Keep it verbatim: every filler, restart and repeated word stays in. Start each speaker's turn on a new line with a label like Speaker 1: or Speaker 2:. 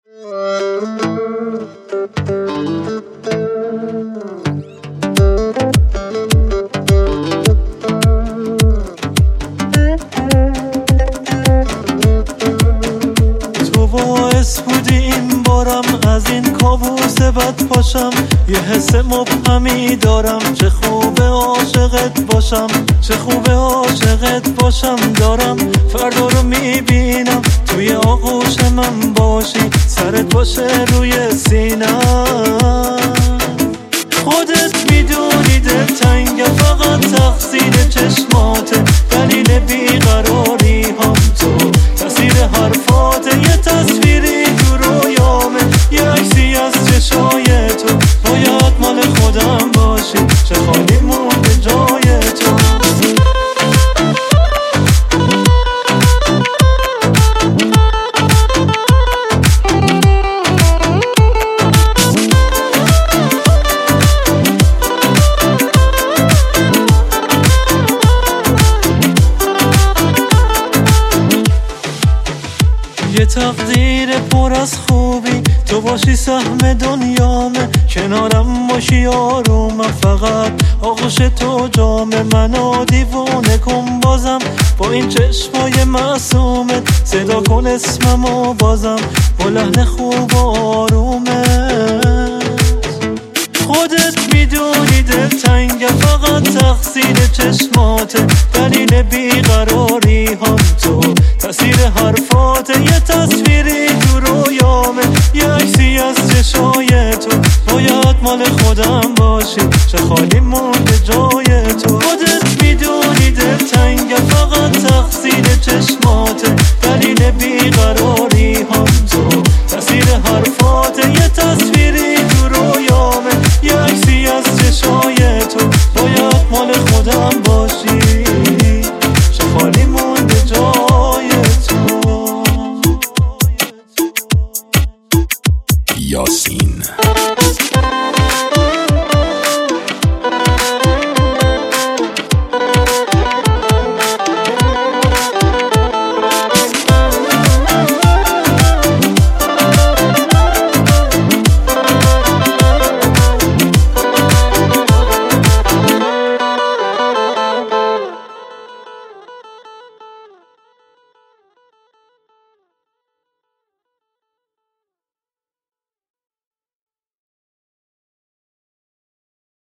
Speaker 1: تو باعث بودی این بارم از این کابوس بد پاشم، یه حس مبهمی دارم، چه خوبه عاشقت باشم، چه خوبه عاشقت باشم. دارم فردا رو میبینم توی آغوش من باشی، سرت باشه روی سینم. خودت میدونی دلتنگه، فقط تقصیر چشماته، دلیل بیقراری هم تو، تاثیر حرفاته، یه تصویری تو رویامه، یه عکسی از چشای تو. باید مال خودم باشی، چه خالی مونده جای تو. یه تقدیر پر از خوبی، تو باشی سهم دنیامه، کنارم باشی آرومم، فقط آغوش تو جامه. منو دیوونه کن بازم با این چشمای معصومت، صدا کن اسممو بازم با لحن خوب و آرومت. خودت میدونی دلتنگه، فقط تقصیر چشماته، دلیل بیقراری هم تو، تاثیر حرفاته، یه تصویری تو رویامه، یه عکسی از چشای تو. باید مال خودم باشی، چه خالی